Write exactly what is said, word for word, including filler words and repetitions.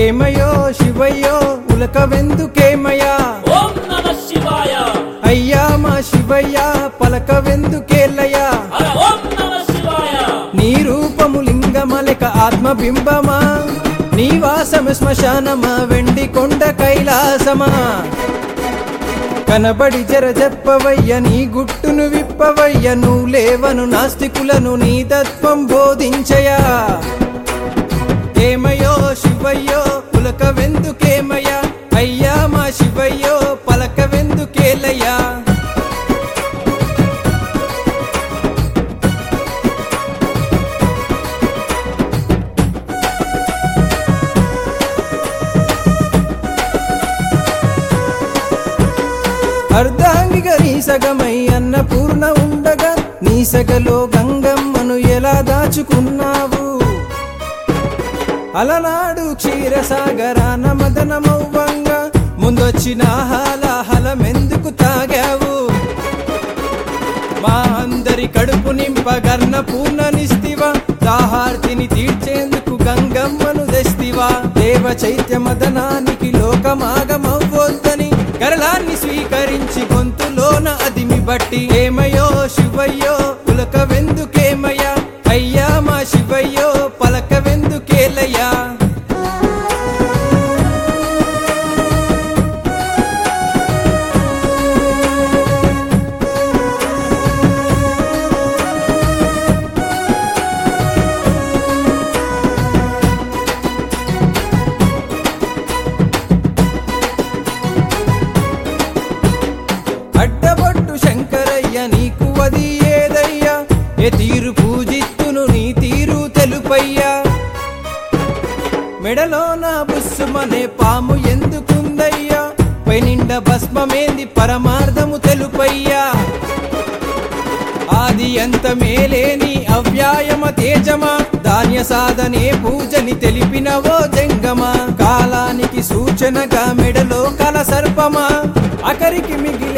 ఏమయో శివయ్యో ఉలకవెందుకేమయ్యా ఓం నమః శివాయ అయ్యా మా శివయ్య పలకవెందుకేలయ్యా హర ఓం నమః శివాయ నీ రూపము లింగమలక ఆత్మబింబమా నీ వాసము శ్మశానమా వెండి కొండ కైలాసమా కనబడి జర చెప్పవయ్య నీ గుట్టును విప్పవయ్య నువ్వు లేవను నాస్తికులను నీ తత్వం బోధించయా ఏమయో శివయ్యో పులకవెందుకేమయ్యా అయ్యా మా శివయ్యో పలకవెందుకేలయ్యా అర్ధాంగిగా నీ సగమై అన్నపూర్ణ ఉండగా నీ సగలో గంగమ్మను ఎలా దాచుకున్నావు అలనాడు క్షీరసాగరాన మదనమవ్వంగా ముందొచ్చిన హాలాహలమెందుకు తాగావు మా అందరి కడుపు నింపగర్ణ పూర్ణనిస్తివా దాహార్తిని తీర్చేందుకు గంగమ్మను తెస్తివా దేవ చైత్య మదనానికి లోకమాగమవ్వొద్దని కరళాన్ని స్వీకరించి గొంతులోన అదిమి బట్టి ఏమయో శివయ్యో పులకవెందుకేమయ్యా అయ్యా మా శివయ్యో పలకవెందుకేలయ్యా అడ్డబొట్టు శంకరయ్య నీకు అది ఏదయ్యా ఏ తీరు పూజిత్తును నీ తీరు తెలుపయ్యా మెడలో నా బుస్సుమనే పాము ఎందుకుందయ్యా పై నిండా భస్మమేంది పరమార్థము తెలుపయ్యా ఆది ఎంత మేలేని అవ్యాయమ తేజమా ధాన్య సాధనే పూజని తెలిపినవో జంగమా కాలానికి సూచనగా మెడలో కల సర్పమా అకరికి మిగిలి